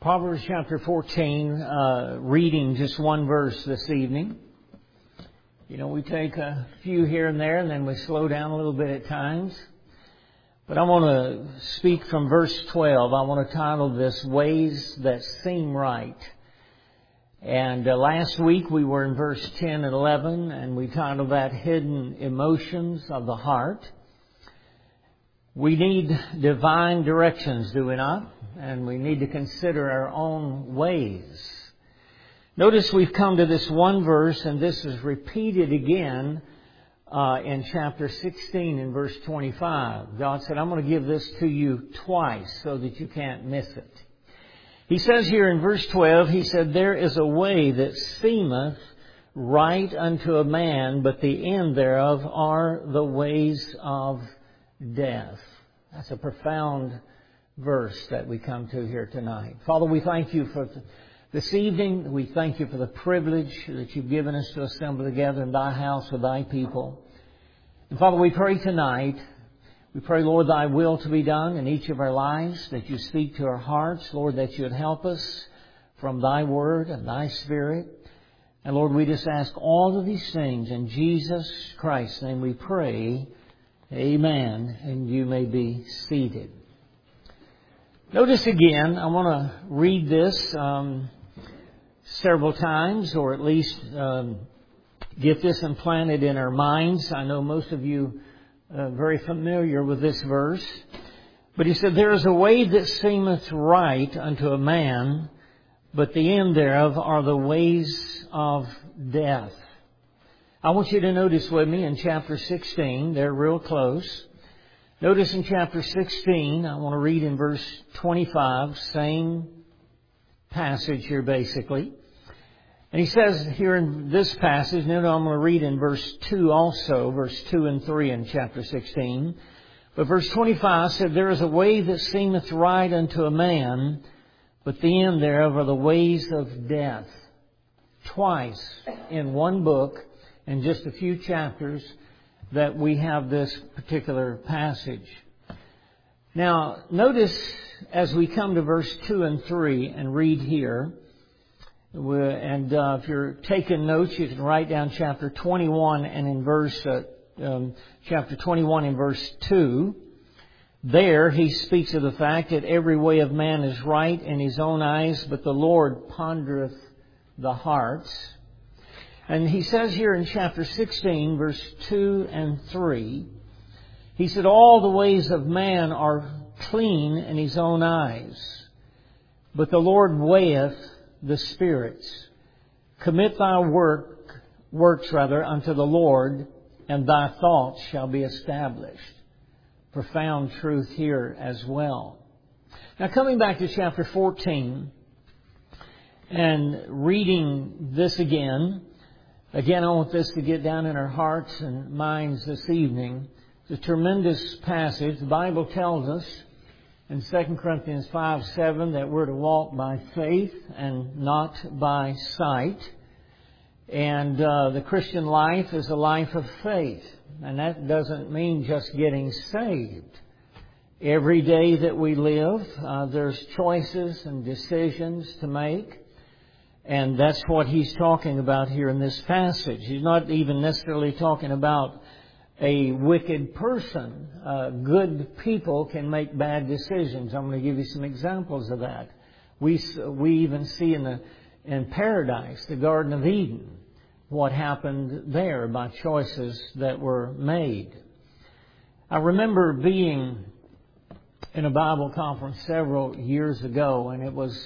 Proverbs chapter 14, reading just one verse this evening. You know, we take a few here and there and then we slow down a little bit at times. But I want to speak from verse 12. I want to title this, Ways That Seem Right. And last week we were in verse 10 and 11 and we titled that Hidden Emotions of the Heart. We need divine directions, do we not? And we need to consider our own ways. Notice we've come to this one verse, and this is repeated again in chapter 16 in verse 25. God said, I'm going to give this to you twice so that you can't miss it. He says here in verse 12, He said, there is a way that seemeth right unto a man, but the end thereof are the ways of death. That's a profound verse that we come to here tonight. Father, we thank you for this evening. We thank you for the privilege that you've given us to assemble together in thy house with thy people. And Father, we pray tonight, we pray, Lord, thy will to be done in each of our lives, that you speak to our hearts, Lord, that you would help us from thy word and thy spirit. And Lord, we just ask all of these things in Jesus Christ's name we pray. Amen. And you may be seated. Notice again, I want to read this several times, or at least get this implanted in our minds. I know most of you are very familiar with this verse. But he said, there is a way that seemeth right unto a man, but the end thereof are the ways of death. I want you to notice with me in chapter 16, they're real close. Notice in chapter 16, I want to read in verse 25, same passage here basically. And he says here in this passage, now I'm going to read in verse 2 also, verse 2 and 3 in chapter 16. But verse 25 said, there is a way that seemeth right unto a man, but the end thereof are the ways of death. Twice in one book, in just a few chapters, that we have this particular passage. Now, notice as we come to verse 2 and 3 and read here, and if you're taking notes, you can write down chapter 21 and in chapter 21 in verse 2. There he speaks of the fact that every way of man is right in his own eyes, but the Lord pondereth the hearts. And he says here in chapter 16, verse 2 and 3, he said, all the ways of man are clean in his own eyes, but the Lord weigheth the spirits. Commit thy works unto the Lord, and thy thoughts shall be established. Profound truth here as well. Now coming back to chapter 14 and reading this again, I want this to get down in our hearts and minds this evening. It's a tremendous passage. The Bible tells us in 2 Corinthians 5:7 that we're to walk by faith and not by sight. And the Christian life is a life of faith. And that doesn't mean just getting saved. Every day that we live, there's choices and decisions to make. And that's what he's talking about here in this passage. He's not even necessarily talking about a wicked person. Good people can make bad decisions. I'm going to give you some examples of that. We even see in paradise, the Garden of Eden, what happened there by choices that were made. I remember being in a Bible conference several years ago, and it was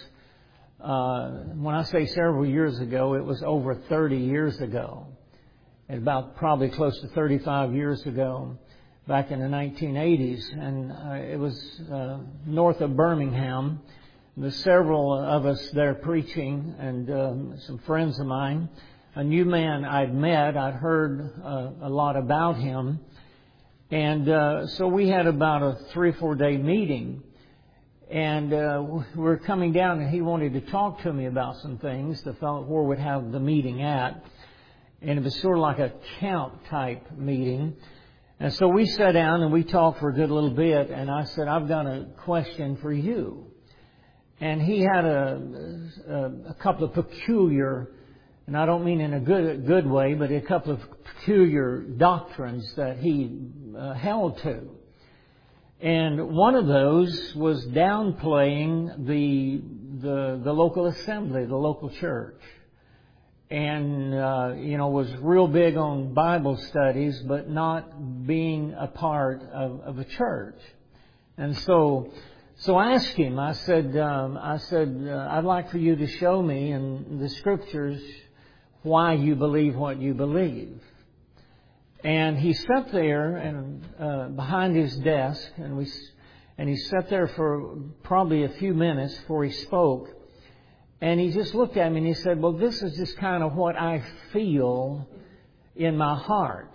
when I say several years ago, it was over 30 years ago. And about probably close to 35 years ago, back in the 1980s. And it was north of Birmingham. There's several of us there preaching, and some friends of mine. A new man I'd met, I'd heard a lot about him. And so we had about a 3 or 4 day meeting. And we were coming down, and he wanted to talk to me about some things. The fellow where we'd have the meeting at, and it was sort of like a camp type meeting. And so we sat down and we talked for a good little bit. And I said, I've got a question for you. And he had a couple of peculiar, and I don't mean in a good way, but a couple of peculiar doctrines that he held to. And one of those was downplaying the local assembly, the local church. And, was real big on Bible studies, but not being a part of a church. And so I asked him, I said, I'd like for you to show me in the Scriptures why you believe what you believe. And he sat there and behind his desk, and he sat there for probably a few minutes before he spoke. And he just looked at me and he said, well, this is just kind of what I feel in my heart.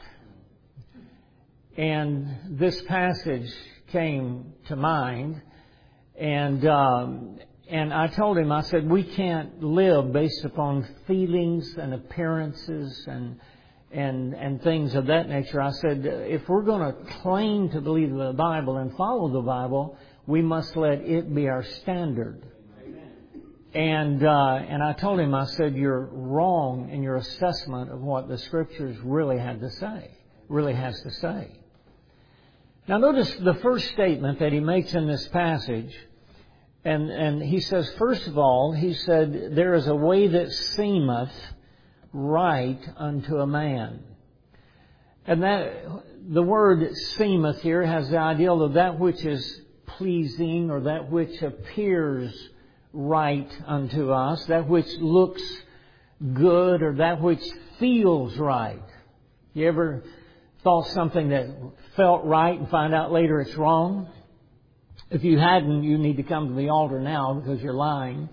And this passage came to mind. And I told him, I said, we can't live based upon feelings and appearances and things of that nature. I said, if we're going to claim to believe the Bible and follow the Bible, we must let it be our standard. And I told him, I said, you're wrong in your assessment of what the Scriptures really has to say. Now notice the first statement that he makes in this passage. And he says, first of all, he said, there is a way that seemeth right unto a man. And that the word seemeth here has the idea of that which is pleasing or that which appears right unto us, that which looks good or that which feels right. You ever thought something that felt right and find out later it's wrong? If you hadn't, you need to come to the altar now because you're lying.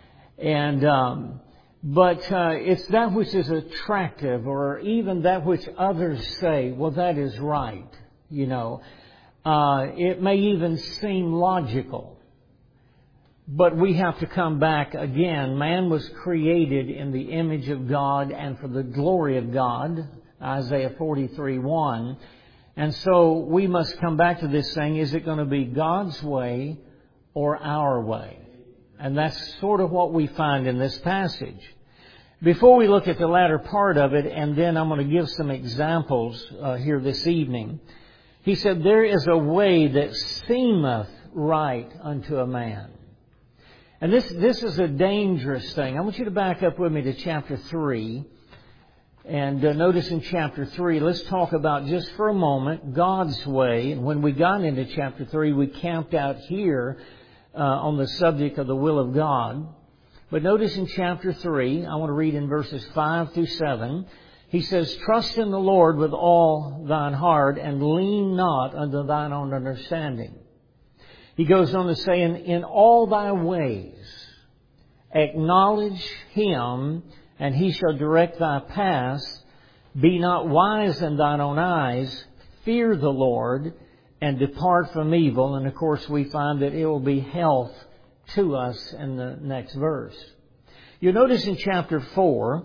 But it's that which is attractive, or even that which others say, well, that is right. It may even seem logical. But we have to come back again. Man was created in the image of God and for the glory of God, Isaiah 43:1. And so we must come back to this thing, is it going to be God's way or our way? And that's sort of what we find in this passage. Before we look at the latter part of it, and then I'm going to give some examples here this evening. He said, there is a way that seemeth right unto a man. And this is a dangerous thing. I want you to back up with me to chapter 3. And notice in chapter 3, let's talk about just for a moment God's way. And when we got into chapter 3, we camped out here on the subject of the will of God. But notice in chapter 3, I want to read in verses 5 through 7. He says, trust in the Lord with all thine heart and lean not unto thine own understanding. He goes on to say, in all thy ways acknowledge Him, and He shall direct thy paths. Be not wise in thine own eyes. Fear the Lord, and depart from evil. And of course we find that it will be health to us in the next verse. You'll notice in chapter 4,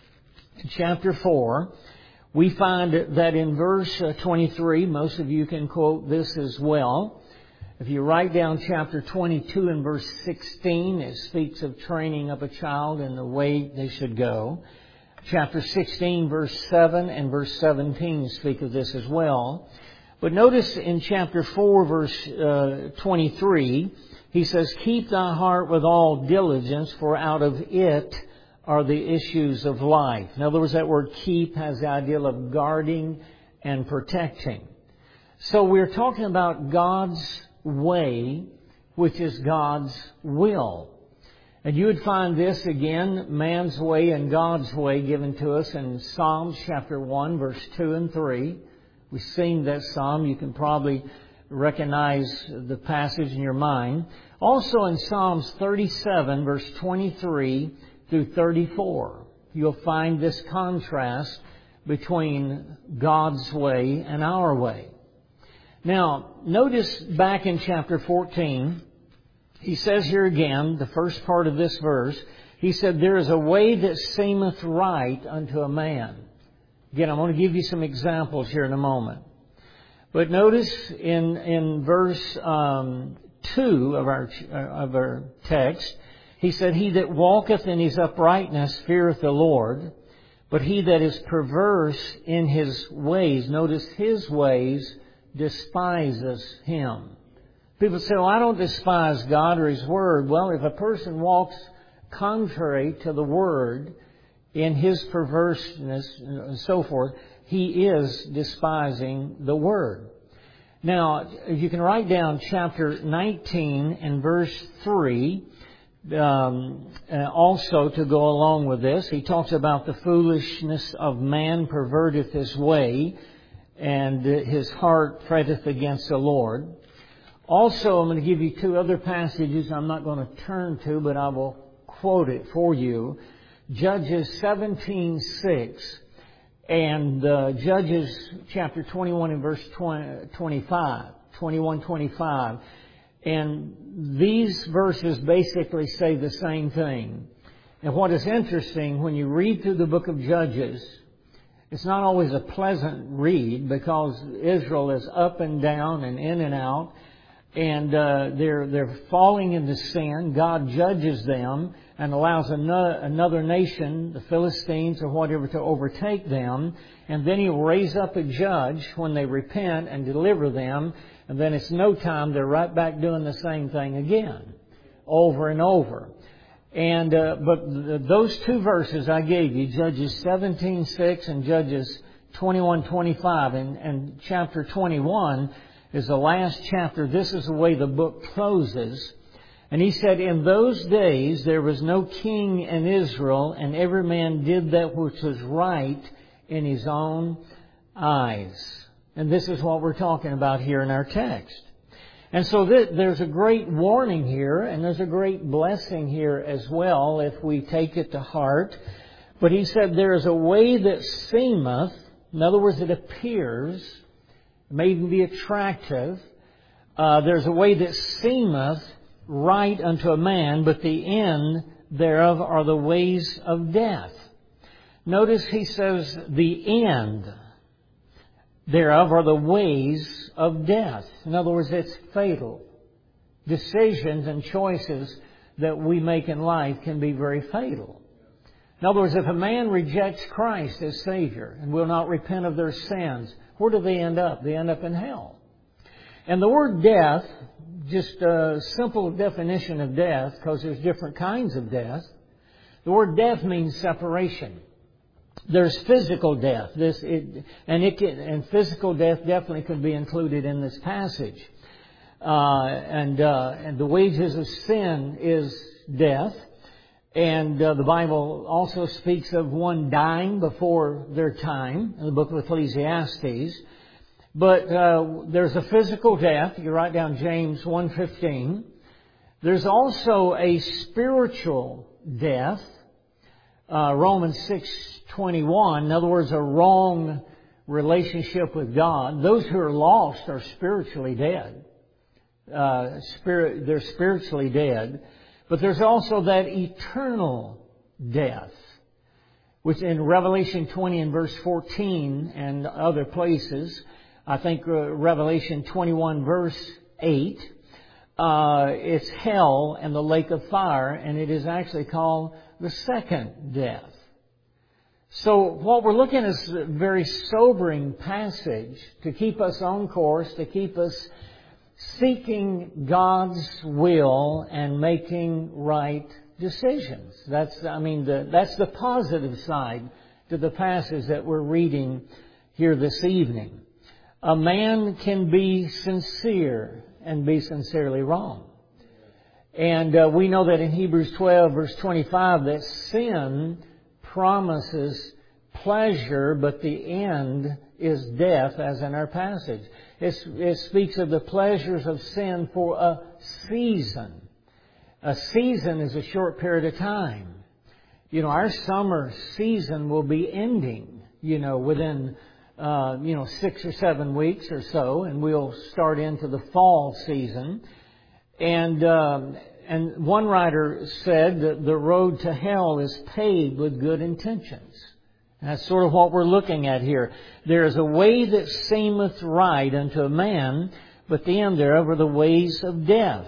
we find that in verse 23, most of you can quote this as well. If you write down chapter 22 and verse 16, it speaks of training up a child in the way they should go. Chapter 16, verse 7 and verse 17 speak of this as well. But notice in chapter 4, verse 23, he says, keep thy heart with all diligence, for out of it are the issues of life. In other words, that word keep has the idea of guarding and protecting. So we're talking about God's way, which is God's will. And you would find this again, man's way and God's way, given to us in Psalms chapter 1, verse 2 and 3. We sing that psalm. You can probably recognize the passage in your mind. Also in Psalms 37, verse 23 through 34, you'll find this contrast between God's way and our way. Now, notice back in chapter 14, he says here again, the first part of this verse, he said, there is a way that seemeth right unto a man. Again, I'm going to give you some examples here in a moment. But notice in verse 2 of our text, he said, "He that walketh in his uprightness feareth the Lord, but he that is perverse in his ways," notice his ways, "despises him." People say, "Well, I don't despise God or His Word." Well, if a person walks contrary to the Word in his perverseness and so forth, he is despising the Word. Now, if you can write down chapter 19 and verse 3, also to go along with this, he talks about the foolishness of man perverteth his way, and his heart fretteth against the Lord. Also, I'm going to give you 2 other passages I'm not going to turn to, but I will quote it for you. Judges 17:6 and Judges chapter 21 and verse 25. 21-25. And these verses basically say the same thing. And what is interesting, when you read through the book of Judges, it's not always a pleasant read because Israel is up and down and in and out. And they're falling into sin. God judges them and allows another nation, the Philistines or whatever, to overtake them. And then He'll raise up a judge when they repent and deliver them. And then it's no time, they're right back doing the same thing again, over and over. And but those 2 verses I gave you, Judges 17:6 and Judges 21:25, and chapter 21 is the last chapter. This is the way the book closes. And he said, "In those days there was no king in Israel, and every man did that which was right in his own eyes." And this is what we're talking about here in our text. And so there's a great warning here, and there's a great blessing here as well if we take it to heart. But he said, "There is a way that seemeth," in other words, it appears, may even be attractive. "There's a way that seemeth right unto a man, but the end thereof are the ways of death." Notice he says, the end thereof are the ways of death. In other words, it's fatal. Decisions and choices that we make in life can be very fatal. In other words, if a man rejects Christ as Savior and will not repent of their sins, where do they end up? They end up in hell. And the word death, just a simple definition of death, because there's different kinds of death. The word death means separation. There's physical death. And physical death definitely could be included in this passage. And the wages of sin is death. And the Bible also speaks of one dying before their time in the book of Ecclesiastes. But there's a physical death. You write down James 1:15. There's also a spiritual death. Romans 6:21. In other words, a wrong relationship with God. Those who are lost are spiritually dead. They're spiritually dead. But there's also that eternal death, which in Revelation 20 and verse 14 and other places, I think Revelation 21 verse 8, it's hell and the lake of fire, and it is actually called the second death. So what we're looking at is a very sobering passage to keep us on course, to keep us seeking God's will and making right decisions. That's the positive side to the passage that we're reading here this evening. A man can be sincere and be sincerely wrong. And we know that in Hebrews 12 verse 25 that sin promises pleasure, but the end is death, as in our passage. It speaks of the pleasures of sin for a season. A season is a short period of time. Our summer season will be ending, within 6 or 7 weeks or so, and we'll start into the fall season. And one writer said that the road to hell is paved with good intentions. And that's sort of what we're looking at here. There is a way that seemeth right unto a man, but the end thereof are the ways of death.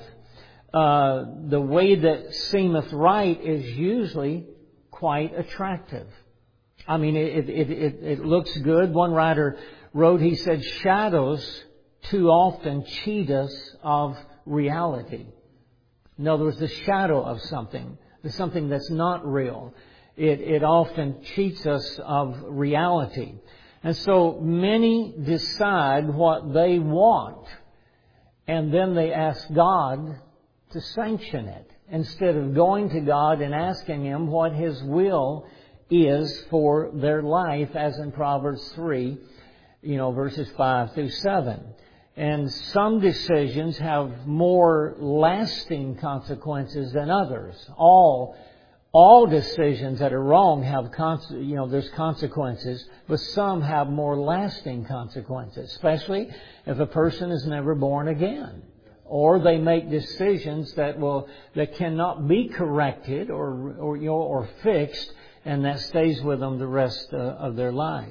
The way that seemeth right is usually quite attractive. I mean, it looks good. One writer wrote, he said, shadows too often cheat us of reality. In other words, the shadow of something, something that's not real. It often cheats us of reality. And so many decide what they want, and then they ask God to sanction it, instead of going to God and asking Him what His will is for their life, as in Proverbs 3, verses 5 through 7. And some decisions have more lasting consequences than others. All decisions that are wrong have there's consequences, but some have more lasting consequences, especially if a person is never born again, or they make decisions that cannot be corrected or fixed, and that stays with them the rest of their life.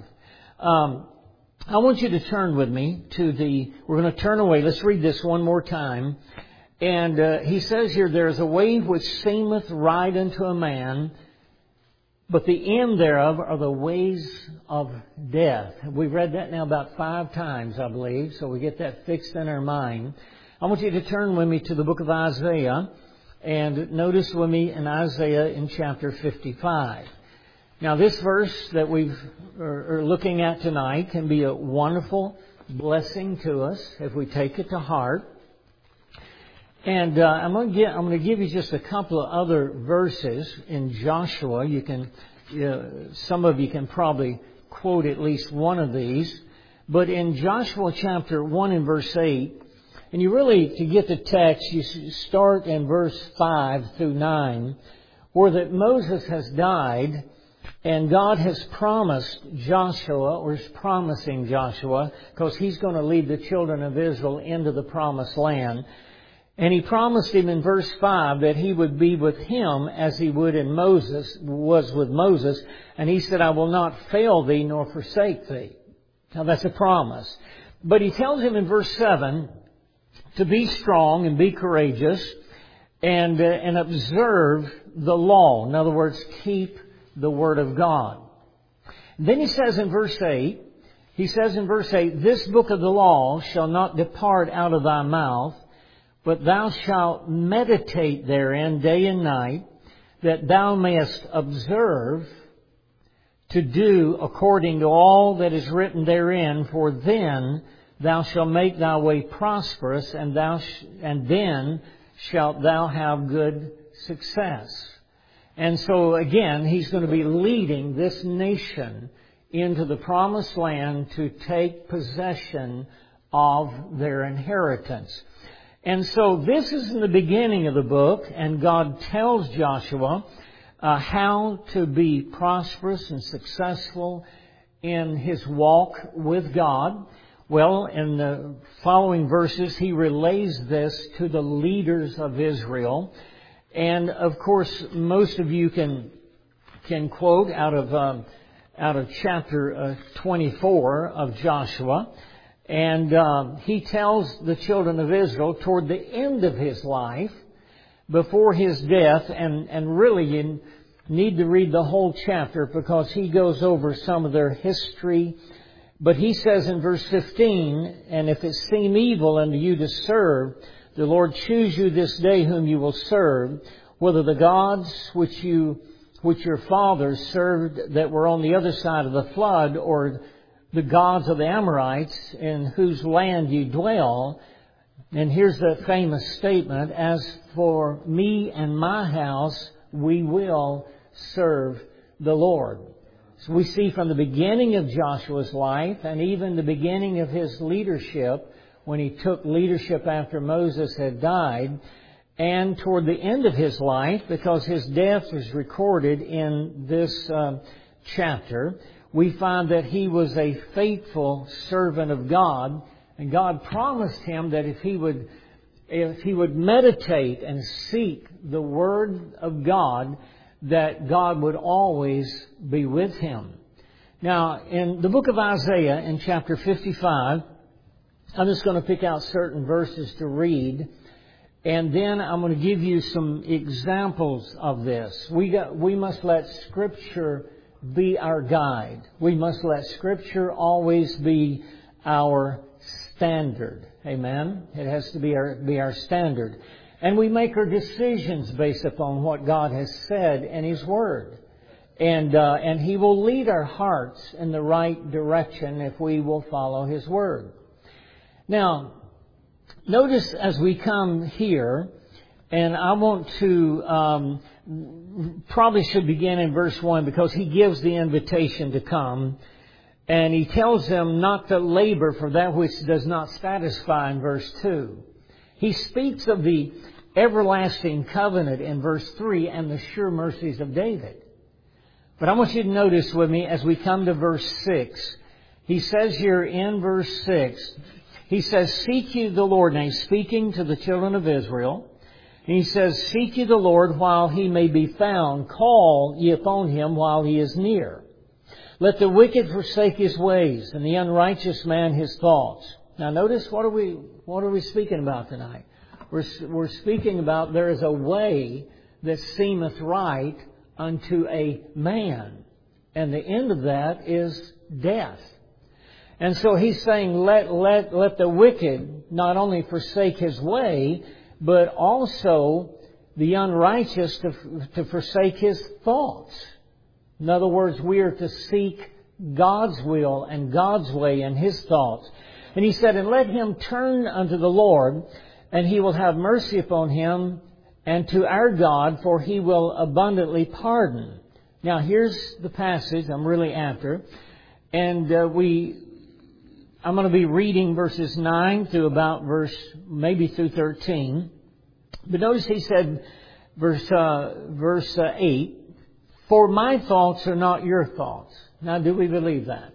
I want you to turn with me we're going to turn away. Let's read this one more time. And he says here, there is a way which seemeth right unto a man, but the end thereof are the ways of death. We've read that now about 5 times, I believe, so we get that fixed in our mind. I want you to turn with me to the book of Isaiah, and notice with me in Isaiah in chapter 55. Now, this verse that are looking at tonight can be a wonderful blessing to us if we take it to heart. And I'm going to give you just a couple of other verses in Joshua. Some of you can probably quote at least one of these. But in Joshua chapter 1 and verse 8, and to get the text, you start in verse 5 through 9, where that Moses has died, and God has promised Joshua, or is promising Joshua, because he's going to lead the children of Israel into the promised land. And He promised him in verse 5 that He would be with him as He was with Moses. And He said, I will not fail thee nor forsake thee. Now that's a promise. But He tells him in verse 7 to be strong and be courageous and observe the law. In other words, keep the Word of God. Then He says in verse 8, this book of the law shall not depart out of thy mouth, but thou shalt meditate therein day and night, that thou mayest observe to do according to all that is written therein, for then thou shalt make thy way prosperous, and then shalt thou have good success. And so again, He's going to be leading this nation into the promised land to take possession of their inheritance. And so this is in the beginning of the book, and God tells Joshua how to be prosperous and successful in his walk with God. Well, in the following verses, He relays this to the leaders of Israel. And of course, most of you can quote out of chapter 24 of Joshua. And he tells the children of Israel toward the end of his life, before his death, and really you need to read the whole chapter because he goes over some of their history. But he says in verse 15, and if it seem evil unto you to serve, the Lord choose you this day whom you will serve, whether the gods which your fathers served that were on the other side of the flood, or the gods of the Amorites in whose land you dwell. And here's the famous statement, as for me and my house, we will serve the Lord. So we see from the beginning of Joshua's life, and even the beginning of his leadership, when he took leadership after Moses had died, and toward the end of his life, because his death is recorded in this chapter, we find that he was a faithful servant of God, and God promised him that if he would meditate and seek the Word of God, that God would always be with him. Now, in the book of Isaiah, in chapter 55, I'm just going to pick out certain verses to read, and then I'm going to give you some examples of this. We must let Scripture be our guide. We must let Scripture always be our standard. Amen? It has to be our standard. And we make our decisions based upon what God has said in His Word. And He will lead our hearts in the right direction if we will follow His Word. Now, notice as we come here, and I want to, probably should begin in verse 1 because He gives the invitation to come. And He tells them not to labor for that which does not satisfy in verse 2. He speaks of the everlasting covenant in verse 3 and the sure mercies of David. But I want you to notice with me as we come to verse 6. He says here in verse 6, He says, "Seek ye the Lord." Now He's speaking to the children of Israel. And He says, "Seek ye the Lord while He may be found. Call ye upon Him while He is near. Let the wicked forsake his ways, and the unrighteous man his thoughts." Now notice, what are we speaking about tonight? We're speaking about there is a way that seemeth right unto a man. And the end of that is death. And so He's saying, let the wicked not only forsake his way, but also the unrighteous to forsake his thoughts. In other words, we are to seek God's will and God's way and His thoughts. And He said, "And let him turn unto the Lord, and He will have mercy upon him, and to our God, for He will abundantly pardon." Now here's the passage I'm really after. And I'm going to be reading verses 9 through about maybe through 13. But notice He said, verse 8, "For my thoughts are not your thoughts." Now, do we believe that?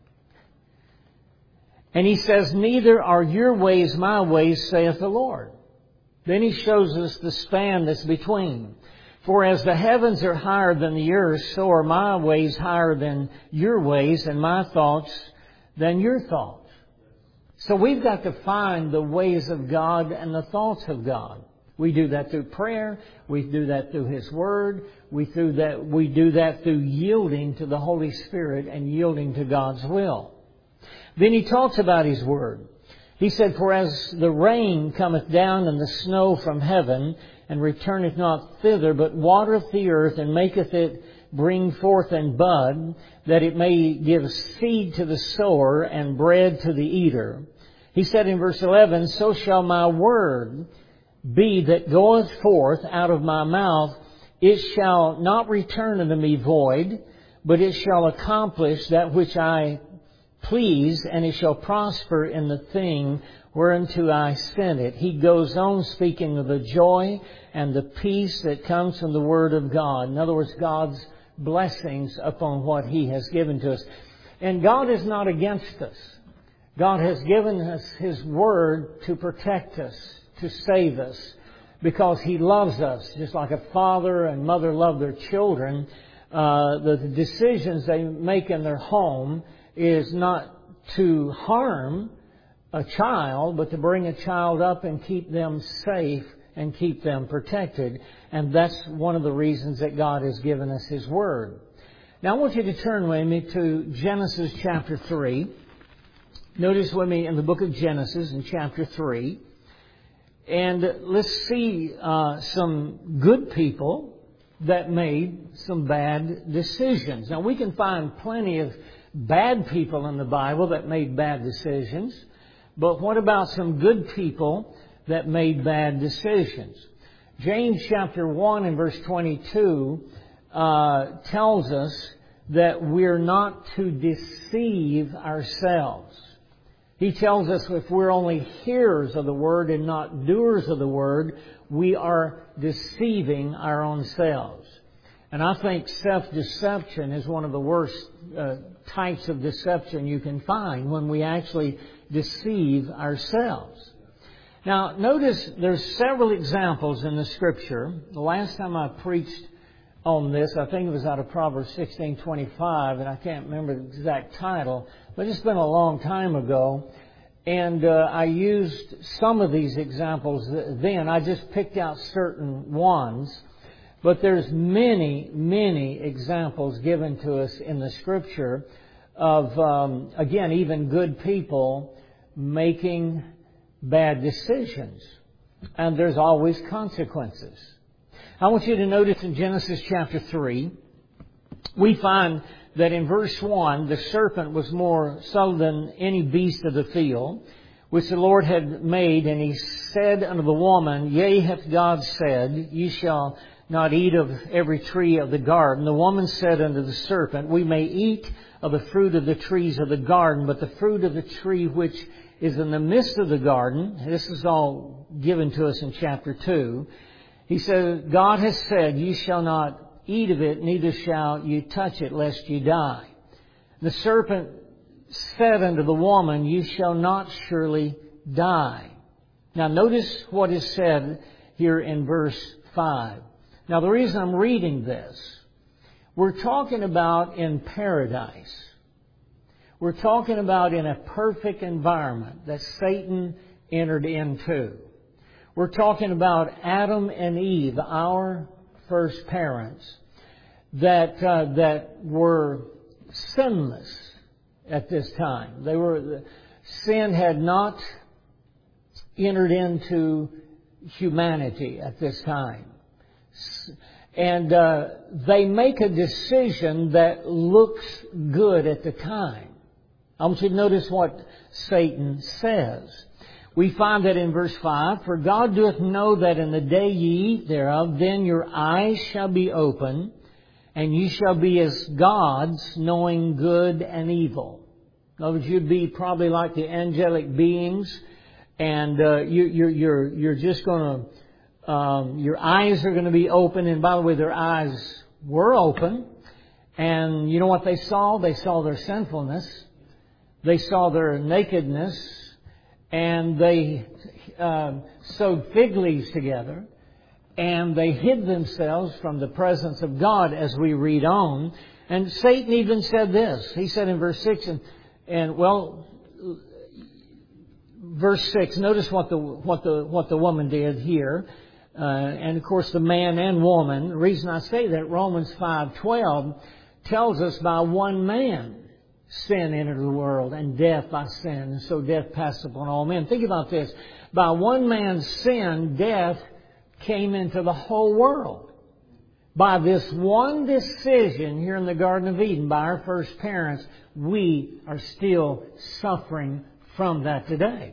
And He says, "Neither are your ways my ways, saith the Lord." Then He shows us the span that's between. "For as the heavens are higher than the earth, so are my ways higher than your ways, and my thoughts than your thoughts." So we've got to find the ways of God and the thoughts of God. We do that through prayer. We do that through His Word. We do that through yielding to the Holy Spirit and yielding to God's will. Then He talks about His Word. He said, "For as the rain cometh down and the snow from heaven, and returneth not thither, but watereth the earth, and maketh it bring forth and bud, that it may give seed to the sower and bread to the eater." He said in verse 11, "So shall my word be that goeth forth out of my mouth. It shall not return unto me void, but it shall accomplish that which I please, and it shall prosper in the thing whereunto I sent it." He goes on speaking of the joy and the peace that comes from the Word of God. In other words, God's blessings upon what He has given to us. And God is not against us. God has given us His Word to protect us, to save us, because He loves us. Just like a father and mother love their children, the decisions they make in their home is not to harm a child, but to bring a child up and keep them safe and keep them protected. And that's one of the reasons that God has given us His Word. Now I want you to turn with me to Genesis chapter 3. Notice with me in the book of Genesis in chapter 3. And let's see some good people that made some bad decisions. Now we can find plenty of bad people in the Bible that made bad decisions. But what about some good people that made bad decisions? James chapter 1 and verse 22 tells us that we're not to deceive ourselves. He tells us if we're only hearers of the Word and not doers of the Word, we are deceiving our own selves. And I think self-deception is one of the worst types of deception you can find, when we actually deceive ourselves. Now, notice there's several examples in the Scripture. The last time I preached on this, I think it was out of Proverbs 16:25, and I can't remember the exact title, but it's been a long time ago. And I used some of these examples then. I just picked out certain ones. But there's many, many examples given to us in the Scripture of, again, even good people making bad decisions. And there's always consequences. I want you to notice in Genesis chapter 3, we find that in verse 1, the serpent was more subtle than any beast of the field, which the Lord had made. And he said unto the woman, Yea, hath God said, Ye shall not eat of every tree of the garden. The woman said unto the serpent, We may eat of the fruit of the trees of the garden, but the fruit of the tree which is in the midst of the garden, this is all given to us in chapter 2. He said, God has said, Ye shall not eat of it, neither shall you touch it, lest you die. The serpent said unto the woman, You shall not surely die. Now notice what is said here in verse 5. Now the reason I'm reading this, we're talking about in paradise. We're talking about in a perfect environment that Satan entered into. We're talking about Adam and Eve, our first parents, that were sinless at this time. Sin had not entered into humanity at this time. And they make a decision that looks good at the time. I want you to notice what Satan says. We find that in verse 5, For God doeth know that in the day ye eat thereof, then your eyes shall be open, and ye shall be as gods, knowing good and evil. In other words, you'd be probably like the angelic beings, and you're just going to your eyes are going to be open. And by the way, their eyes were open. And you know what they saw? They saw their sinfulness. They saw their nakedness. And they sewed fig leaves together. And they hid themselves from the presence of God, as we read on. And Satan even said this. He said in verse 6, verse 6, notice what the woman did here. And of course the man and woman. The reason I say that, Romans 5:12 tells us by one man sin entered the world, and death by sin, and so death passed upon all men. Think about this. By one man's sin, death came into the whole world. By this one decision here in the Garden of Eden by our first parents, we are still suffering from that today.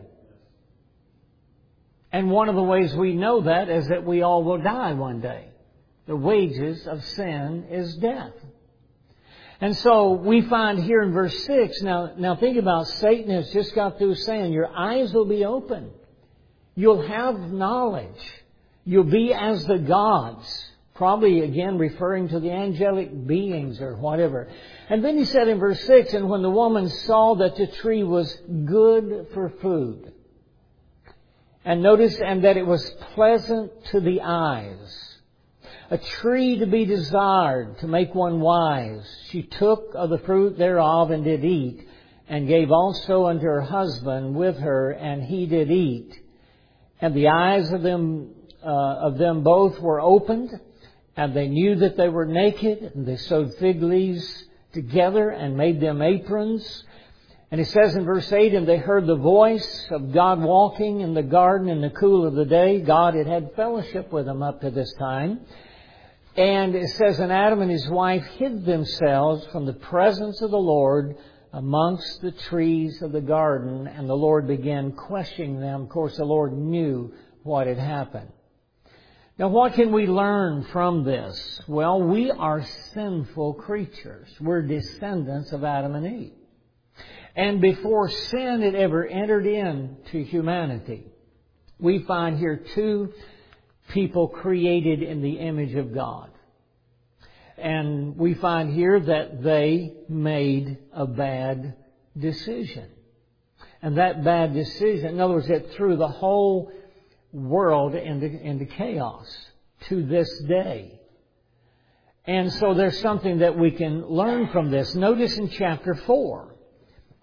And one of the ways we know that is that we all will die one day. The wages of sin is death. And so we find here in verse 6, now think about, Satan has just got through saying, your eyes will be open. You'll have knowledge. You'll be as the gods. Probably again referring to the angelic beings or whatever. And then he said in verse 6, and when the woman saw that the tree was good for food, and notice, and that it was pleasant to the eyes, a tree to be desired, to make one wise, she took of the fruit thereof and did eat, and gave also unto her husband with her, and he did eat. And the eyes of them both were opened, and they knew that they were naked, and they sewed fig leaves together and made them aprons. And it says in verse 8, and they heard the voice of God walking in the garden in the cool of the day. God had had fellowship with them up to this time. And it says, and Adam and his wife hid themselves from the presence of the Lord amongst the trees of the garden. And the Lord began questioning them. Of course, the Lord knew what had happened. Now, what can we learn from this? Well, we are sinful creatures. We're descendants of Adam and Eve. And before sin had ever entered into humanity, we find here two people created in the image of God. And we find here that they made a bad decision. And that bad decision, in other words, it threw the whole world into chaos to this day. And so there's something that we can learn from this. Notice in chapter 4.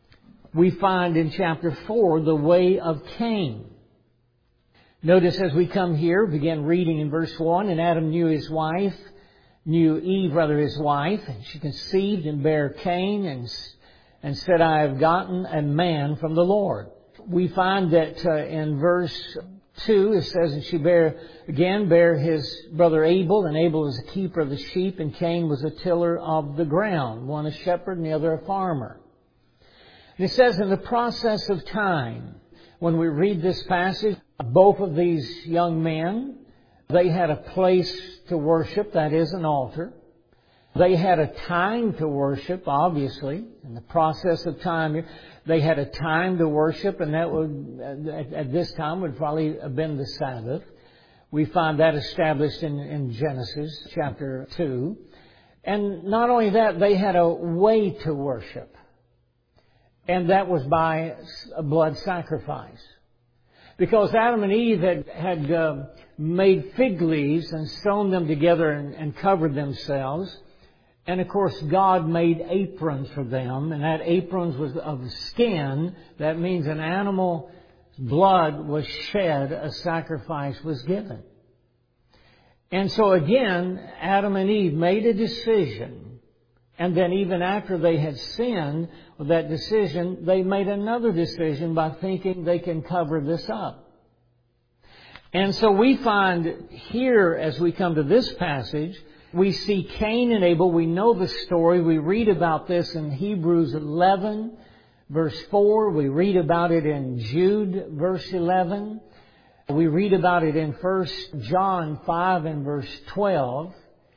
we find in chapter 4 the way of Cain. Notice as we come here, begin reading in verse 1, and Adam knew Eve, his wife, and she conceived and bare Cain, and said, I have gotten a man from the Lord. We find that in verse 2, it says, and she bare his brother Abel, and Abel was a keeper of the sheep, and Cain was a tiller of the ground, one a shepherd and the other a farmer. And it says in the process of time, when we read this passage, both of these young men, they had a place to worship, that is an altar. They had a time to worship, obviously. In the process of time, they had a time to worship, and that would, at this time, would probably have been the Sabbath. We find that established in Genesis chapter 2. And not only that, they had a way to worship. And that was by a blood sacrifice. Because Adam and Eve had made fig leaves and sewn them together and covered themselves. And of course, God made aprons for them, and that aprons was of skin. That means an animal's blood was shed, a sacrifice was given. And so again, Adam and Eve made a decision. And then even after they had sinned with that decision, they made another decision by thinking they can cover this up. And so we find here, as we come to this passage, we see Cain and Abel. We know the story. We read about this in Hebrews 11, verse 4. We read about it in Jude, verse 11. We read about it in 1 John 5 and verse 12.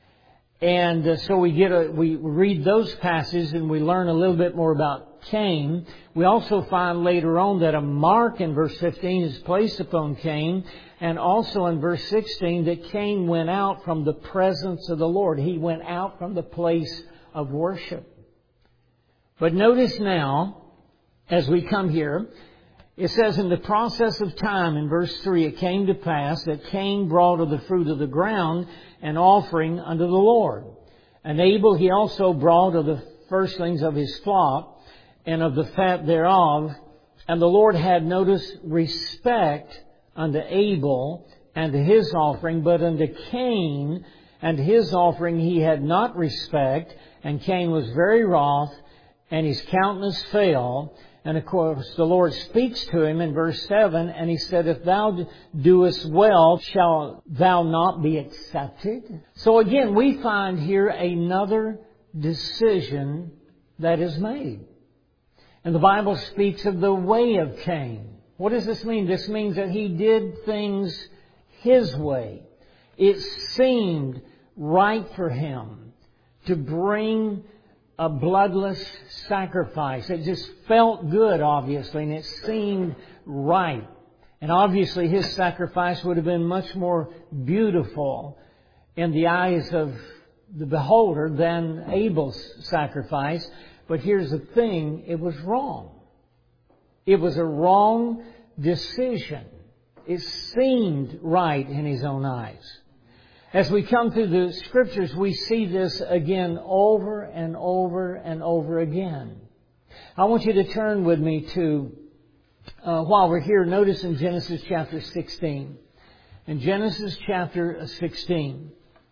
And so we read those passages and we learn a little bit more about Cain. We also find later on that a mark in verse 15 is placed upon Cain. And also in verse 16 that Cain went out from the presence of the Lord. He went out from the place of worship. But notice now, as we come here, it says in the process of time in verse 3, it came to pass that Cain brought of the fruit of the ground an offering unto the Lord. And Abel he also brought of the firstlings of his flock and of the fat thereof. And the Lord had, notice, respect unto Abel and to his offering, but unto Cain and his offering he had not respect. And Cain was very wroth, and his countenance fell. And of course, the Lord speaks to him in verse 7, and He said, if thou doest well, shalt thou not be accepted? So again, we find here another decision that is made. And the Bible speaks of the way of Cain. What does this mean? This means that he did things his way. It seemed right for him to bring a bloodless sacrifice. It just felt good, obviously, and it seemed right. And obviously his sacrifice would have been much more beautiful in the eyes of the beholder than Abel's sacrifice. But here's the thing, it was wrong. It was a wrong decision. It seemed right in his own eyes. As we come through the Scriptures, we see this again over and over and over again. I want you to turn with me to, while we're here, notice in Genesis chapter 16. In Genesis chapter 16.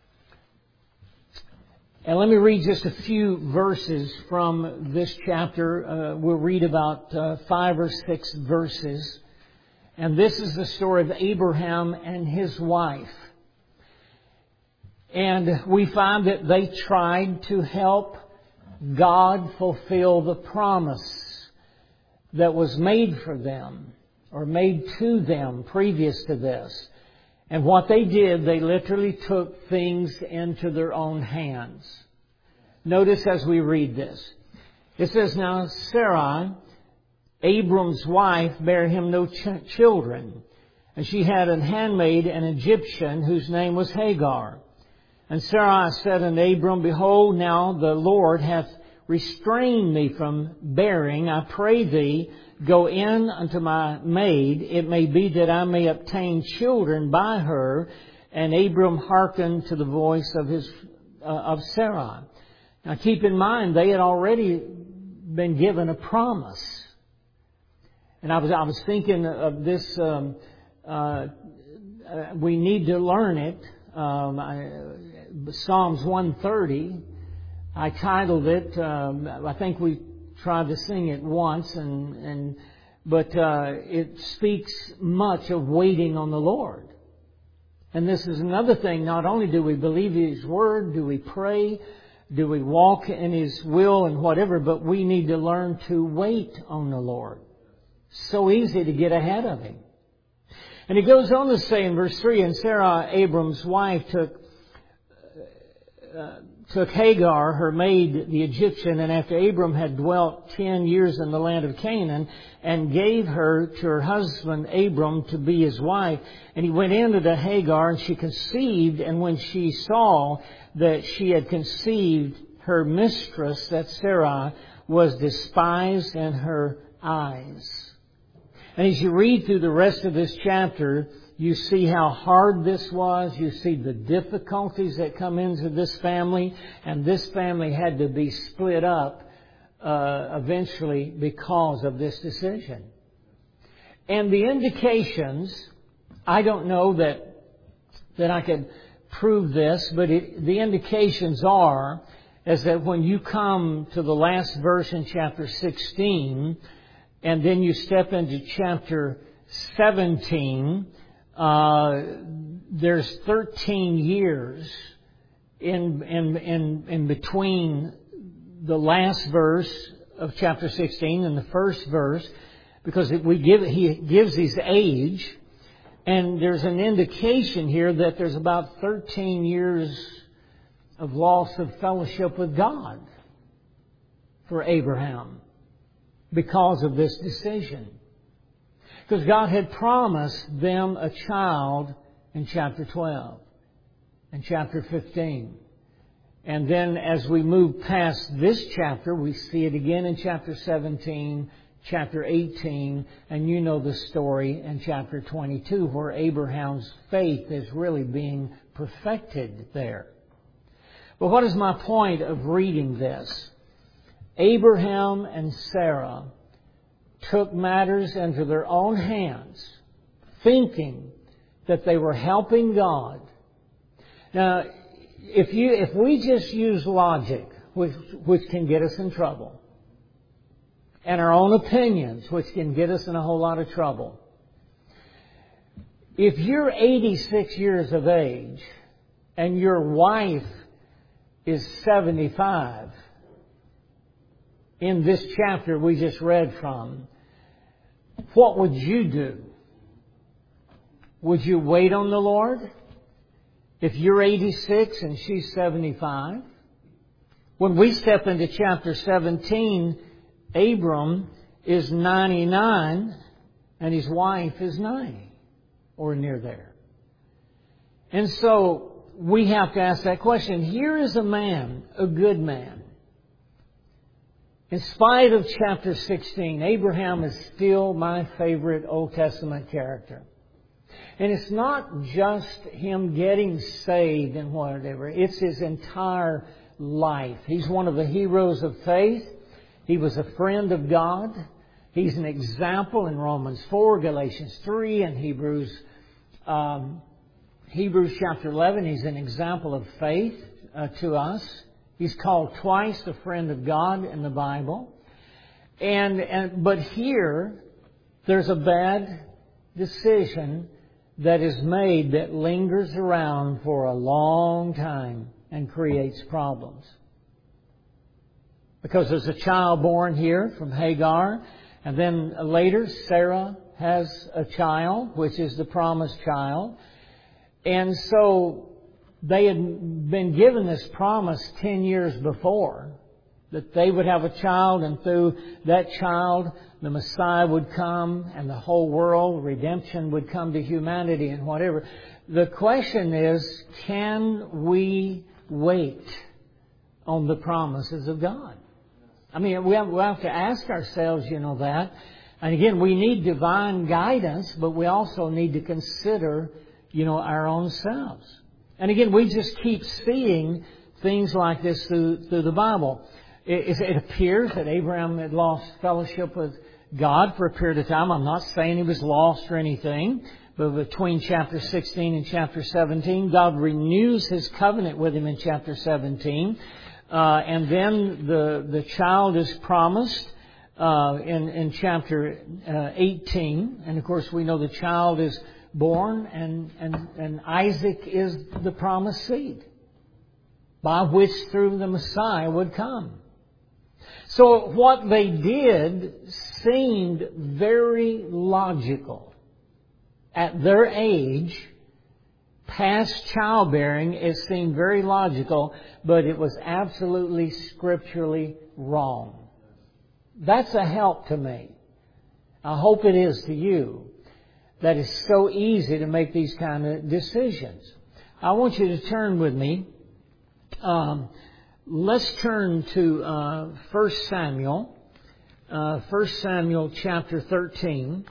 And let me read just a few verses from this chapter. We'll read about 5 or 6 verses. And this is the story of Abraham and his wife. And we find that they tried to help God fulfill the promise that was made for them, or made to them previous to this. And what they did, they literally took things into their own hands. Notice as we read this. It says, now Sarai, Abram's wife, bare him no children. And she had an handmaid, an Egyptian, whose name was Hagar. And Sarai said unto Abram, behold, now the Lord hath restrained me from bearing. I pray thee, go in unto my maid. It may be that I may obtain children by her. And Abram hearkened to the voice of Sarai. Now keep in mind, they had already been given a promise. And I was thinking of this, we need to learn it. Psalms 130, I titled it, I think we tried to sing it once, but it speaks much of waiting on the Lord. And this is another thing. Not only do we believe His Word, do we pray, do we walk in His will and whatever, but we need to learn to wait on the Lord. So easy to get ahead of Him. And He goes on to say in verse 3, and Sarah, Abram's wife, took Hagar, her maid, the Egyptian, and after Abram had dwelt 10 years in the land of Canaan, and gave her to her husband Abram to be his wife. And he went in to Hagar, and she conceived, and when she saw that she had conceived, her mistress, that Sarai, was despised in her eyes. And as you read through the rest of this chapter, you see how hard this was. You see the difficulties that come into this family. And this family had to be split up eventually because of this decision. And the indications, I don't know that I could prove this, but the indications are is that when you come to the last verse in chapter 16, and then you step into chapter 17, there's 13 years in between the last verse of chapter 16 and the first verse, because he gives his age, and there's an indication here that there's about 13 years of loss of fellowship with God for Abraham because of this decision. Because God had promised them a child in chapter 12 and chapter 15. And then as we move past this chapter, we see it again in chapter 17, chapter 18, and you know the story in chapter 22 where Abraham's faith is really being perfected there. But what is my point of reading this? Abraham and Sarah took matters into their own hands, thinking that they were helping God. Now, if we just use logic, which can get us in trouble, and our own opinions, which can get us in a whole lot of trouble. If you're 86 years of age and your wife is 75, in this chapter we just read from, what would you do? Would you wait on the Lord? If you're 86 and she's 75? When we step into chapter 17, Abram is 99 and his wife is 90 or near there. And so we have to ask that question. Here is a man, a good man. In spite of chapter 16, Abraham is still my favorite Old Testament character. And it's not just him getting saved and whatever. It's his entire life. He's one of the heroes of faith. He was a friend of God. He's an example in Romans 4, Galatians 3, and Hebrews chapter 11. He's an example of faith to us. He's called twice a friend of God in the Bible. But here, there's a bad decision that is made that lingers around for a long time and creates problems. Because there's a child born here from Hagar, and then later Sarah has a child, which is the promised child. And so they had been given this promise 10 years before, that they would have a child, and through that child the Messiah would come and the whole world, redemption would come to humanity and whatever. The question is, can we wait on the promises of God? I mean, we have to ask ourselves, that. And again, we need divine guidance, but we also need to consider, our own selves. And again, we just keep seeing things like this through the Bible. It appears that Abraham had lost fellowship with God for a period of time. I'm not saying he was lost or anything. But between chapter 16 and chapter 17, God renews His covenant with him in chapter 17. And then the child is promised in chapter 18. And of course we know the child is born and Isaac is the promised seed by which through the Messiah would come. So what they did seemed very logical. At their age, past childbearing, it seemed very logical, but it was absolutely scripturally wrong. That's a help to me. I hope it is to you. That is so easy to make these kind of decisions. I want you to turn with me. Let's turn to 1 Samuel. 1 Samuel chapter 13.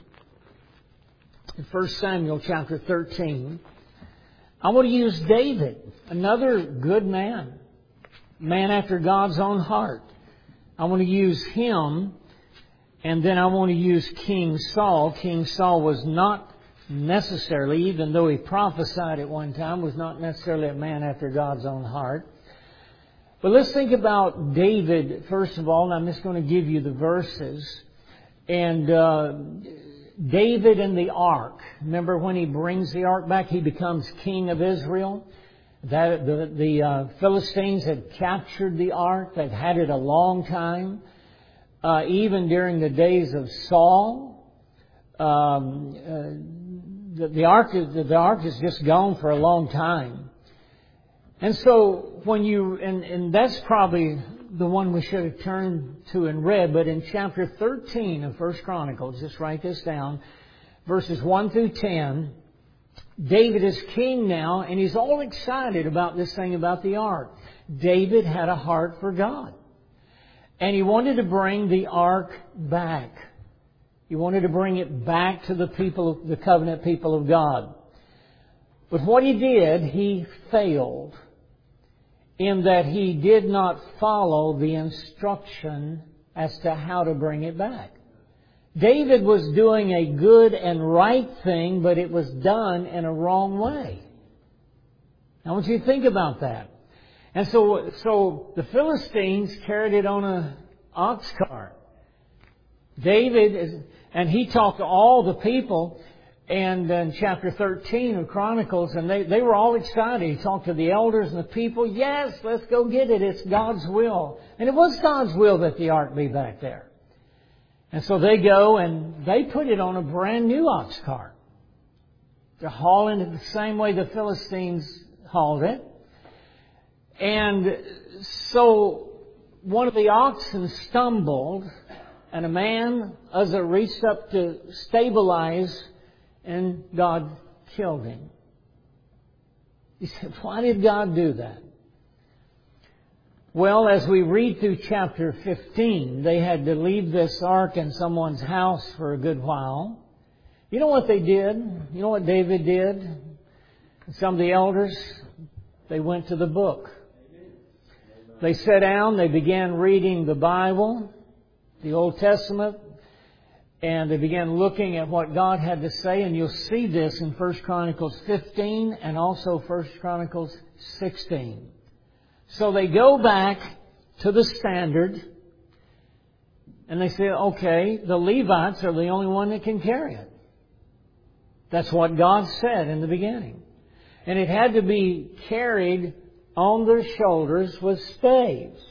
1 Samuel chapter 13. I want to use David, another good man after God's own heart. I want to use him, and then I want to use King Saul. King Saul was not necessarily, even though he prophesied at one time, was not necessarily a man after God's own heart. But let's think about David, first of all, and I'm just going to give you the verses. And David and the ark. Remember when he brings the ark back, he becomes king of Israel. The Philistines had captured the ark. They'd had it a long time. Even during the days of Saul, the ark is just gone for a long time. And so and that's probably the one we should have turned to and read, but in chapter 13 of 1 Chronicles, just write this down, verses 1 through 10, David is king now, and he's all excited about this thing about the ark. David had a heart for God. And he wanted to bring the ark back. He wanted to bring it back to the people, the covenant people of God. But what he did, he failed in that he did not follow the instruction as to how to bring it back. David was doing a good and right thing, but it was done in a wrong way. I want you to think about that. And so the Philistines carried it on an ox cart. And he talked to all the people. And in chapter 13 of Chronicles, and they were all excited. He talked to the elders and the people. Yes, let's go get it. It's God's will. And it was God's will that the ark be back there. And so they go and they put it on a brand new ox cart. They're hauling it the same way the Philistines hauled it. And so one of the oxen stumbled, and a man, Uzzah, reached up to stabilize, and God killed him. You said, why did God do that? Well, as we read through chapter 15, they had to leave this ark in someone's house for a good while. You know what they did? You know what David did? Some of the elders, they went to the book. They sat down, they began reading the Bible, the Old Testament, and they began looking at what God had to say, and you'll see this in 1 Chronicles 15 and also 1 Chronicles 16. So they go back to the standard, and they say, okay, the Levites are the only one that can carry it. That's what God said in the beginning. And it had to be carried on their shoulders with staves.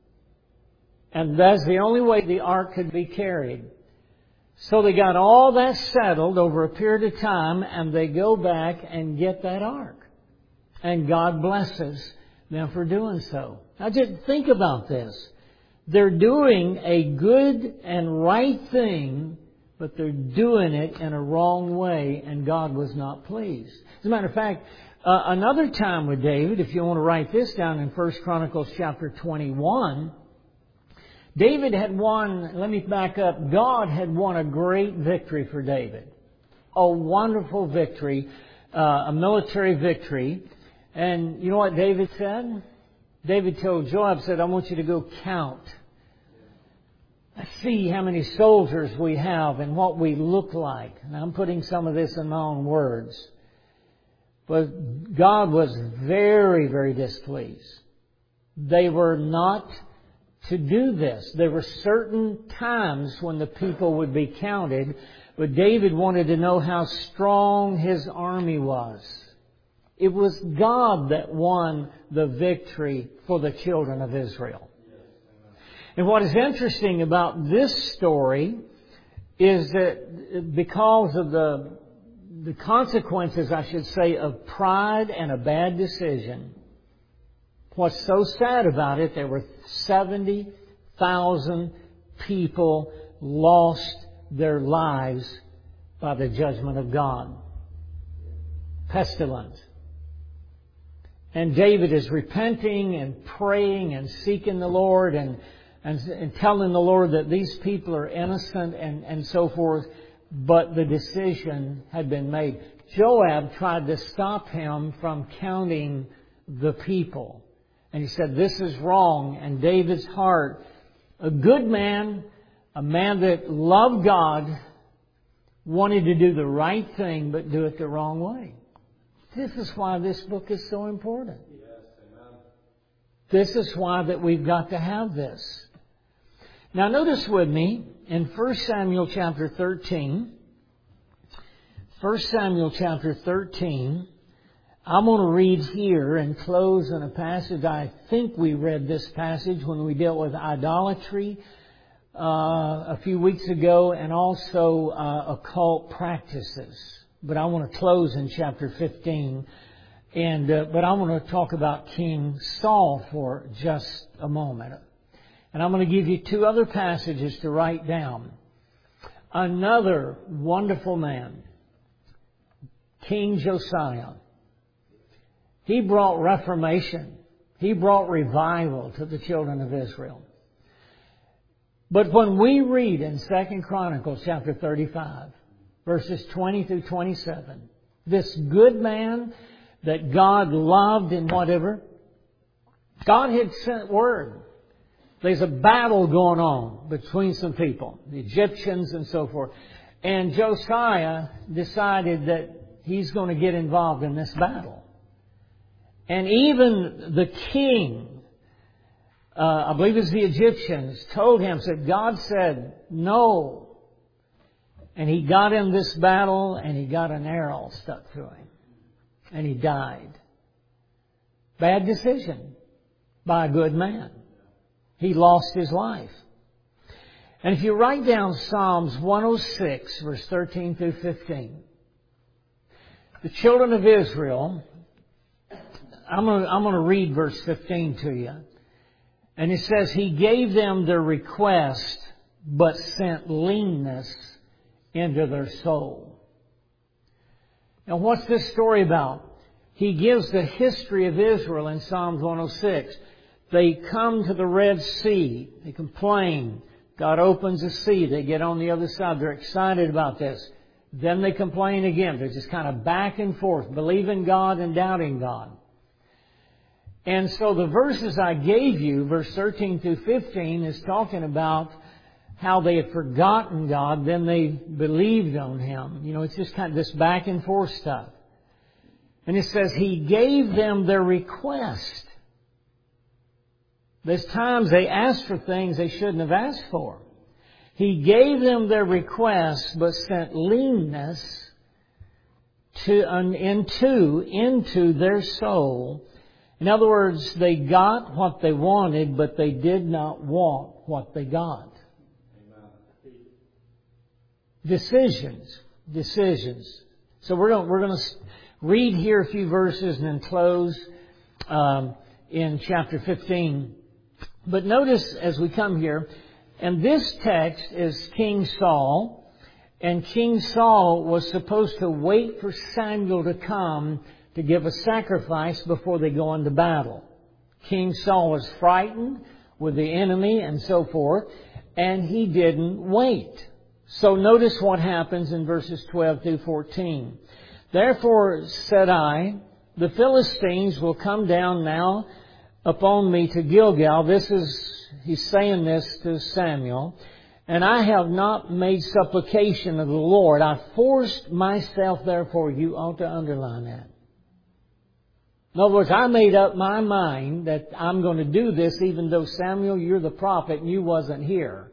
And that's the only way the ark could be carried. So they got all that settled over a period of time, and they go back and get that ark. And God blesses them for doing so. Now just think about this. They're doing a good and right thing, but they're doing it in a wrong way, and God was not pleased. As a matter of fact, another time with David, if you want to write this down in 1 Chronicles chapter 21, David had won, let me back up, God had won a great victory for David. A wonderful victory, a military victory. And you know what David said? David told Joab, said, I want you to go count see how many soldiers we have and what we look like. And I'm putting some of this in my own words. But God was very, very displeased. They were not to do this. There were certain times when the people would be counted, but David wanted to know how strong his army was. It was God that won the victory for the children of Israel. And what is interesting about this story is that because of the consequences, I should say, of pride and a bad decision, what's so sad about it, there were 70,000 people lost their lives by the judgment of God. Pestilence. And David is repenting and praying and seeking the Lord and telling the Lord that these people are innocent and so forth. But the decision had been made. Joab tried to stop him from counting the people. And he said, this is wrong. And David's heart, a good man, a man that loved God, wanted to do the right thing but do it the wrong way. This is why this book is so important. Yes, amen. This is why that we've got to have this. Now notice with me in 1 Samuel chapter 13. 1 Samuel chapter 13. I'm going to read here and close in a passage. I think we read this passage when we dealt with idolatry a few weeks ago, and also occult practices. But I want to close in chapter 15. But I want to talk about King Saul for just a moment. And I'm going to give you two other passages to write down. Another wonderful man, King Josiah. He brought reformation. He brought revival to the children of Israel. But when we read in 2 Chronicles chapter 35, verses 20 through 27, this good man that God loved and whatever, God had sent word. There's a battle going on between some people, the Egyptians and so forth. And Josiah decided that he's going to get involved in this battle. And even the king, I believe it's the Egyptians, told him, said, God said, no. And he got in this battle and he got an arrow stuck through him. And he died. Bad decision by a good man. He lost his life. And if you write down Psalms 106, verse 13 through 15, the children of Israel, I'm going to read verse 15 to you. And it says, He gave them their request, but sent leanness into their soul. Now what's this story about? He gives the history of Israel in Psalms 106. They come to the Red Sea. They complain. God opens the sea. They get on the other side. They're excited about this. Then they complain again. They're just kind of back and forth, believing God and doubting God. And so the verses I gave you, verse 13 through 15, is talking about how they had forgotten God, then they believed on Him. You know, it's just kind of this back and forth stuff. And it says, He gave them their request. There's times they asked for things they shouldn't have asked for. He gave them their request, but sent leanness into their soul. In other words, they got what they wanted, but they did not want what they got. Decisions. So we're going to read here a few verses and then close in chapter 15. But notice as we come here, and this text is King Saul, and King Saul was supposed to wait for Samuel to come to give a sacrifice before they go into battle. King Saul was frightened with the enemy and so forth, and he didn't wait. So notice what happens in verses 12 through 14. Therefore said I, the Philistines will come down now upon me to Gilgal. He's saying this to Samuel. And I have not made supplication of the Lord. I forced myself, therefore. You ought to underline that. In other words, I made up my mind that I'm going to do this even though, Samuel, you're the prophet and you wasn't here.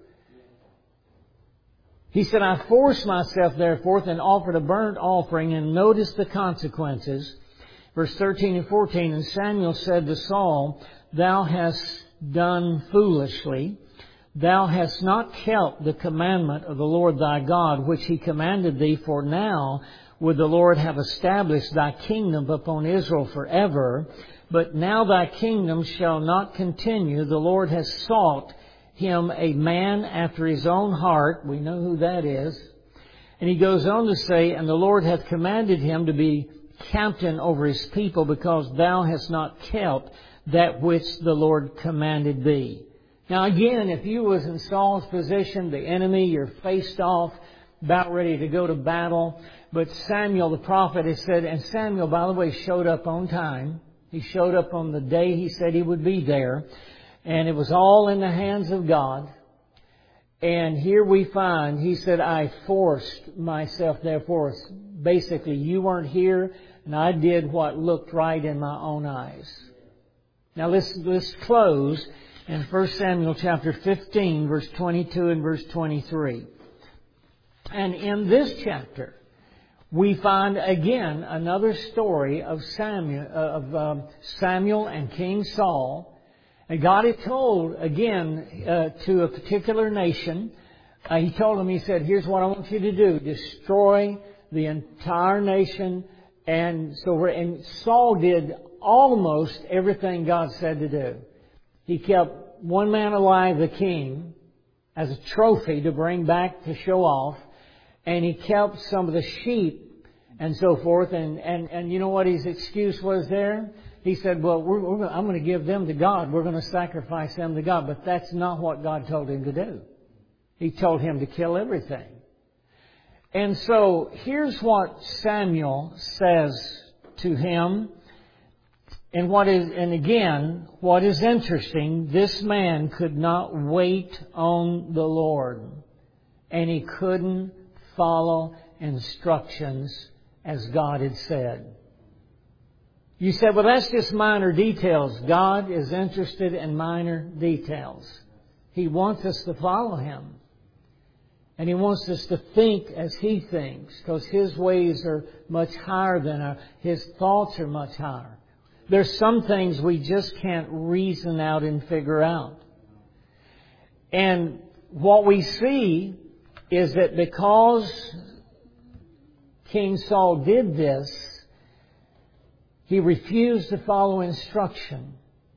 He said, I forced myself, therefore, and offered a burnt offering, and notice the consequences. Verse 13 and 14, and Samuel said to Saul, Thou hast done foolishly. Thou hast not kept the commandment of the Lord thy God, which He commanded thee, for now would the Lord have established thy kingdom upon Israel forever. But now thy kingdom shall not continue. The Lord has sought him a man after His own heart. We know who that is. And he goes on to say, and the Lord hath commanded him to be captain over His people, because thou hast not kept that which the Lord commanded thee. Now again, if you was in Saul's position, the enemy, you're faced off, about ready to go to battle. But Samuel the prophet has said, and Samuel, by the way, showed up on time. He showed up on the day he said he would be there. And it was all in the hands of God. And here we find, he said, I forced myself, therefore. Basically, you weren't here, and I did what looked right in my own eyes. Now let's close in 1 Samuel chapter 15, verse 22 and verse 23. And in this chapter, we find again another story of Samuel and King Saul. And God had told, again, to a particular nation, He told them, He said, here's what I want you to do. Destroy the entire nation. And Saul did almost everything God said to do. He kept one man alive, the king, as a trophy to bring back to show off. And he kept some of the sheep and so forth. And you know what his excuse was there? He said, well, I'm going to give them to God. We're going to sacrifice them to God. But that's not what God told him to do. He told him to kill everything. And so here's what Samuel says to him. And again, what is interesting, this man could not wait on the Lord. And he couldn't follow instructions as God had said. You said, well, that's just minor details. God is interested in minor details. He wants us to follow Him. And He wants us to think as He thinks, because His ways are much higher than His thoughts are much higher. There's some things we just can't reason out and figure out. And what we see is that because King Saul did this, he refused to follow instruction.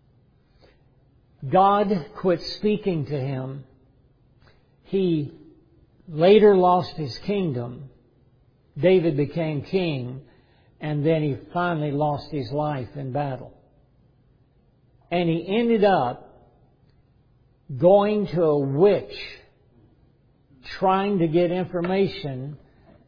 God quit speaking to him. He later lost his kingdom. David became king. And then he finally lost his life in battle. And he ended up going to a witch, trying to get information,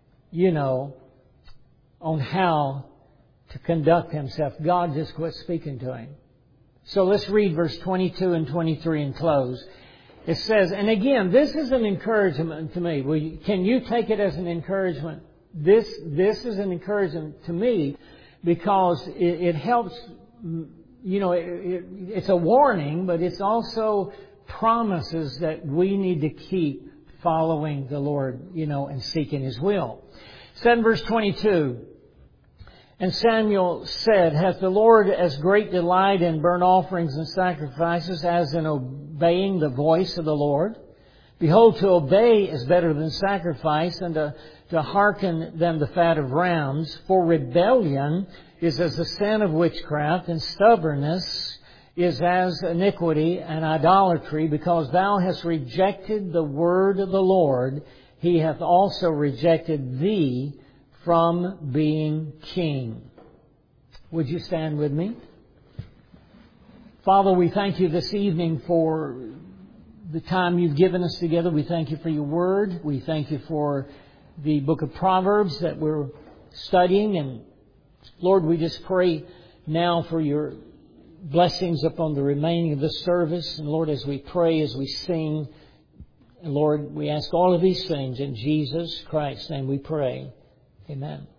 on how to conduct himself. God just quit speaking to him. So let's read verse 22 and 23 and close. It says, and again, this is an encouragement to me. Can you take it as an encouragement? This is an encouragement to me because it helps, it's a warning, but it's also promises that we need to keep following the Lord, and seeking His will. It said in verse 22, and Samuel said, hath the Lord as great delight in burnt offerings and sacrifices as in obeying the voice of the Lord? Behold, to obey is better than sacrifice, and to hearken than the fat of rams. For rebellion is as the sin of witchcraft, and stubbornness is as iniquity and idolatry. Because thou hast rejected the word of the Lord, He hath also rejected thee from being king. Would you stand with me? Father, we thank You this evening for the time You've given us together. We thank You for Your word. We thank You for the book of Proverbs that we're studying. And Lord, we just pray now for Your blessings upon the remaining of this service. And Lord, as we pray, as we sing, And Lord, we ask all of these things in Jesus Christ's name we pray. Amen.